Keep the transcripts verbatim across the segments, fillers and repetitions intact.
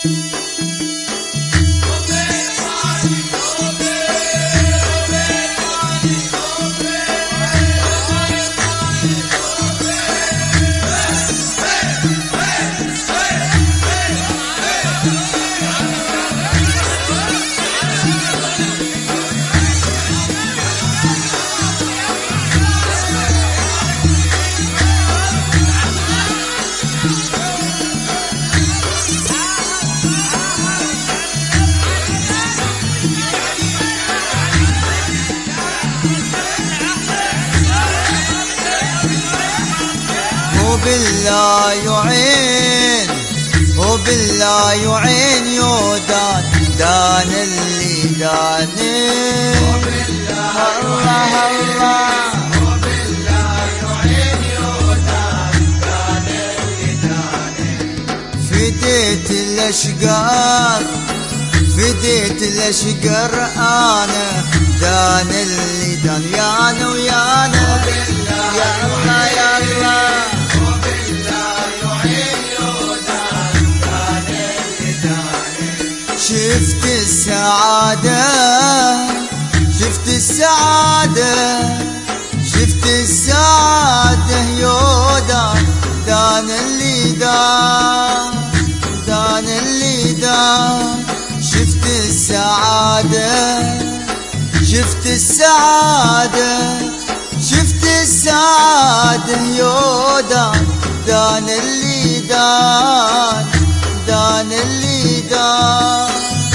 وبالله يعين وبالله يعين يودان دان اللي داني الله الله وبالله يعين يودان دان اللي داني فديت الاشقار فديت الاشقر انا دان اللي دان يانا ويانا يا الله يا الله شفت السعادة شفت السعادة شفت السعادة يودان دان اللي دان دان اللي دان شفت السعادة شفت السعادة شفت السعادة يودان دان اللي دان دان اللي دان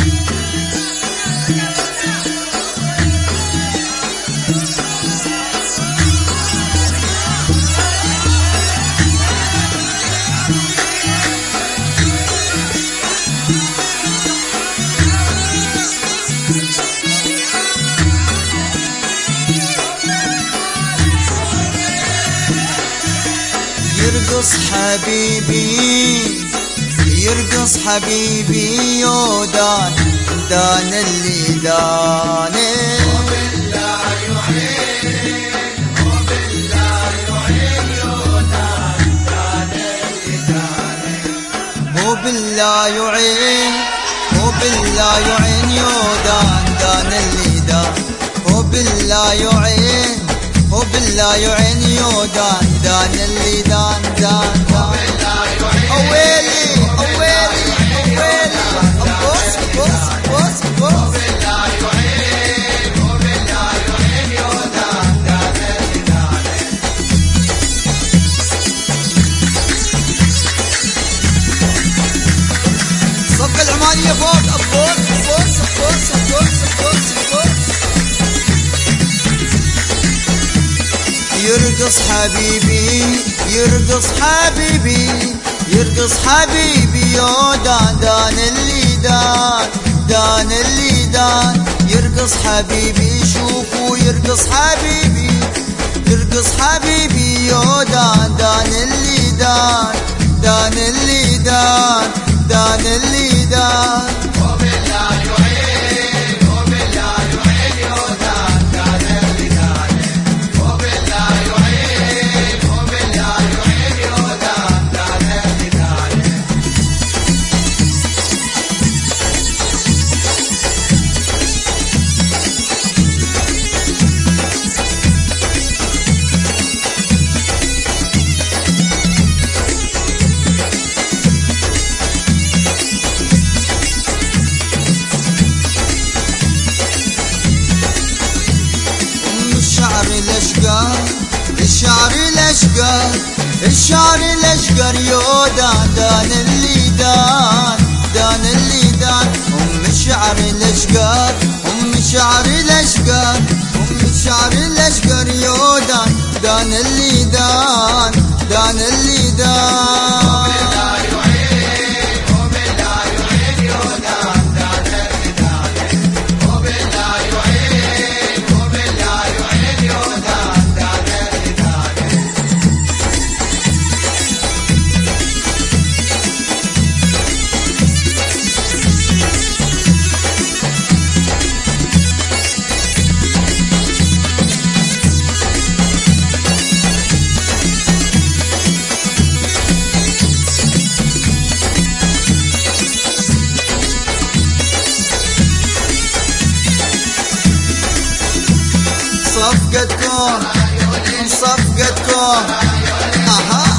يرقص حبيبي يرقص حبيبي يودان دان اللي داني وبالله يعين وبالله يعين يودان دان اللي داني وبالله يعين وبالله يعين يودان دان اللي دان وبالله يعين وبالله يعين يودان دان اللي دان دان دان أويلي أويلي أويلي أبوس أبوس أبوس أبوس وبالله يعين وبالله يعين يودان دان اللي داني صف العمانية فوق أبوس أبوس أبوس أبوس أبوس أبوس يرقص حبيبي يرقص حبيبي يرقص حبيبي يودان دان اللي دان دان اللي دان يرقص حبيبي شوفوا يرقص حبيبي يرقص حبيبي يودان دان اللي دان دان اللي دان دان اللي دان وبالله يعين وبالله يعين يودان دان اللي داني وبالله يعين وبالله يعين يودان دان اللي داني الشعر الاشقر الشعر الاشقر الشعر الاشقر يودان دان اللي دان دان اللي دان ام الشعر الاشقر ام الشعر الاشقر ام الشعر الاشقر يودان دان اللي دان دان اللي دان وبالله يعين وبالله يعين يودان دان اللي داني وبالله يعين وبالله يعين يودان دان اللي داني صفقتكم صفقتكم. اها